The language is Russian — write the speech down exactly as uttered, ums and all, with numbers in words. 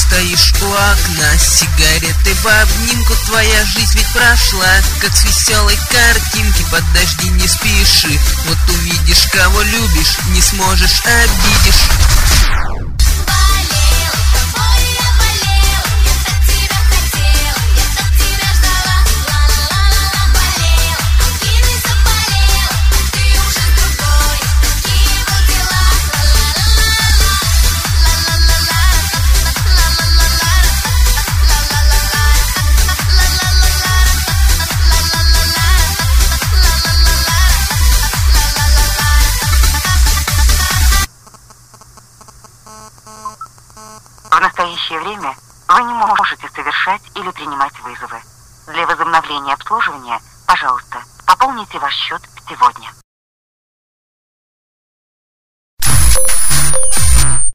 стоишь у окна с сигаретой в обнимку. Твоя жизнь ведь прошла, как с веселой картинки. Под дожди не спеши, вот увидишь, кого любишь, не сможешь, обидишь. В настоящее время вы не можете совершать или принимать вызовы. Для возобновления обслуживания, пожалуйста, пополните ваш счет сегодня.